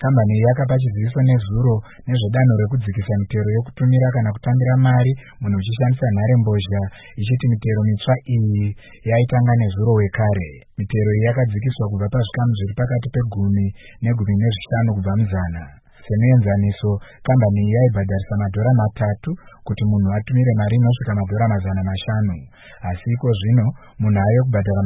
Kambani yakapa chiziviso nezuro nezvedanho rekudzikisa mitero yekutumira kana kutambira mari munhu uchishandisa nharembozha, ichiti mitero mitsva iyi yaitanga nezuro wekare. Mitero iyi yakadzikiswa kubva pazvikamu zviri pakati pe10 ne15 kubva muzana. Semuenzaniso, kambani iyi yaibhadharisa $3 kuti munhu atumire mari inosvika $500, asi iko zvino munhu ave kubhadhara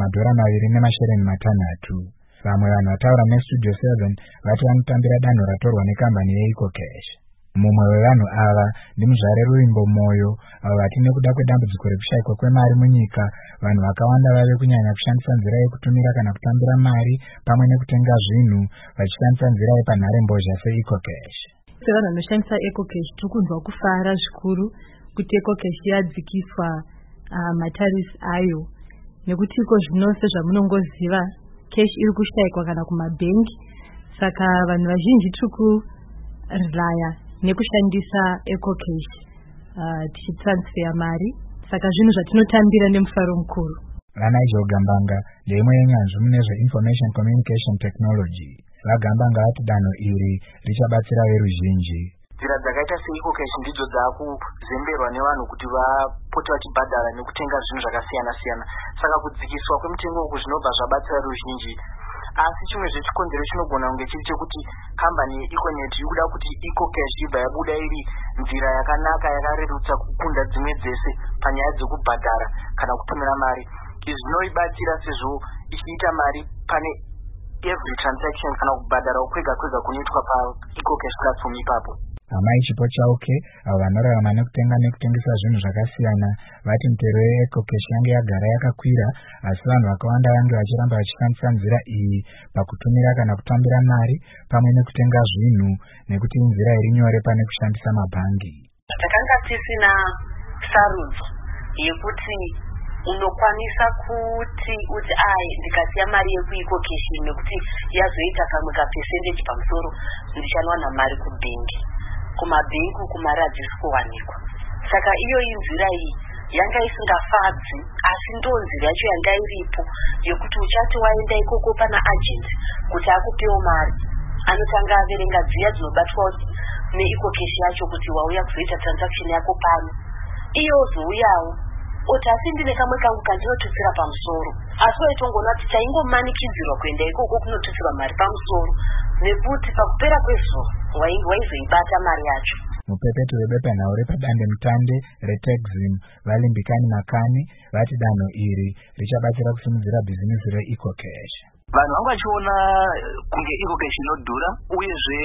$2.6. Vamwe vanhu vataura neStudio 7 vati vanotambira danho ratorwa nekambani yeEcoCash. Mumwe wevanhu ava ndimuzvare Ruimbo Moyo, avo vati nekuda kwedambudziko rekushayikwa kwemari munyika, vanhu vakawanda vave kunyanya kushandisa nzira yekutumira kana kutambira mari pamwe nekutenga zvinhu vachishandisa nzira yepanharembozha seEcoCash. Sevanhu vanoshandisa EcoCash tiri kunzwa kufara zvikuru kuti EcoCash yadzikiswa matarisi ayo, nekuti iko zvino sezvamunongoziva cash iri kushayikwa kana kumabhengi, saka vanhu vazhinji tiri kurelaya nekushandisa EcoCash tichitransfer mari, saka zvinhu zvatinotambira nemufaro mukuru. Vana Ijogambanga ndeimwe yenyanzvi mune zve-Information Communication Technology. Vagambanga vati danho iri richabatsira veruzhinji. Nzira dzakaita seEcoCash ndidzo dzakuzemberwa nevanhu kuti vapote vachibhadhara nekutenga zvinhu zvakasiyana-siyana. Saka kudzikiswa kwemutengo uku zvinobva zvabatsira ruzhinji. Asi chimwe zvechikonzero chinogona kunge chiri chekuti kambani yeEconet iri kuda kuti EcoCash ibva yabuda iri nzira yakanaka yakarerutsa kukunda dzimwe dzese panyaya dzekubhadhara kana kutumira mari. Izvi zvinoibatsira sezvo ichiita mari pane every transaction kana kubhadhara kwega kunoitwa paEcoCash platform ipapo. Amai Chipo Chauke, avo vanorarama nekutenga nekutengesa zvinhu zvakasiyana, vati mitero yeEcoCash yange yagara yakakwira, asi vanhu vakawanda vange vachiramba vachishandisa nzira iyi pakutumira kana kutambira mari pamwe nekutenga zvinhu, nekuti inzira iri nyore pane kushandisa mabhangi. Takanga tisina sarudzo yekuti unokwanisa kuti ndikasiya mari yekuEcoCash nekuti yazoita kamwe kapercentage pamusoro ndichanowana mari kubhengi. Kumabhengi kumari hadzisi kuwanikwa. Saka iyo nzira iyi yanga isingafadzi, asi ndo nzira yacho yanga iripo yokuti uchati waenda ikoko pana agent kuti akupewo mari, anotanga averenga dziya dzinobatwa neEcoCash yacho kuti wauya kuzoita transaction yako pano. Iyo zouyawo oti asi ndine kamwe kangu kandinotutsira pamusoro, asi waitongoona kuti chaingomanikidzirwa kuenda ikoko kunotutsirwa mari pamusoro, nekuti pakupera kwezuva waizoibata mari yacho. Mupepeto webepanhau repadande mutande reTexim Valimbikani Makani vati danho iri richabatsira kusimudzira bhizinesi reEcoCash. Vanhu vanga vachiona kunge EcoCash inodhura, uyezve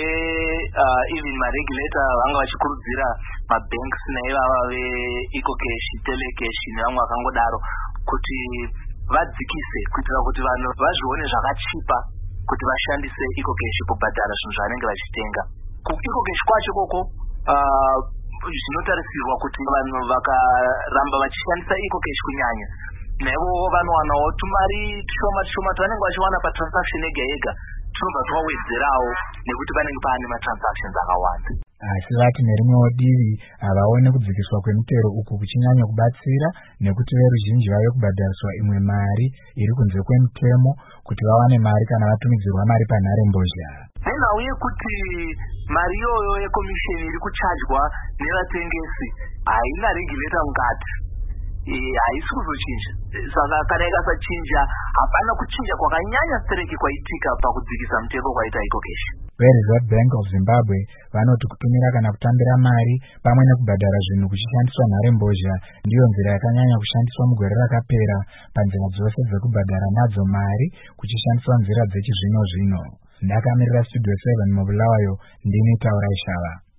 even maregulator vanga vachikurudzira mabanks naivava veEcoCash, Telecash nevamwe vakangodaro kuti vadzikise kuitira kuti vanhu vazvione zvakachipa kuti vashandise EcoCash kubhadhara zvinhu zvavanenge vachitenga. KuEcoCash kwacho koko zvinotarisirwa kuti vanhu vakaramba vachishandisa EcoCash kunyanya, naivo vanowanawo tumari tushoma twanenge vachiwana patransaction yega tunobva twawedzerawo nekuti panenge paane matransactions akawanda. Asi vati nerimwewo divi havaone kudzikiswa kwemitero uku kuchinyanya kubatsira, nekuti veruzhinji vave kubhadhariswa imwe mari iri kunze kwemutemo kuti vawane mari kana vatumidzirwa mari panharembozha. Nenhau yekuti mari iyoyo yekomisheni iri kuchajwa nevatengesi haina regulator mukati, haisi kuzochinja. Saka kana ikasachinja hapana kuchinja kwakanyanya stereki kwaitika pakudzikisa mutengo kwaita EcoCash. VeReserve Bank of Zimbabwe vanoti kutumira kana kutambira mari pamwe nekubhadhara zvinhu kuchishandiswa nharembozha ndiyo nzira yakanyanya kushandiswa mugore rakapera panzira dzose dzekubhadhara nadzo mari kuchishandiswa nzira dzechizvino-zvino. Ndakamirira Studio 7 muBulawayo, ndini Taura Ishava.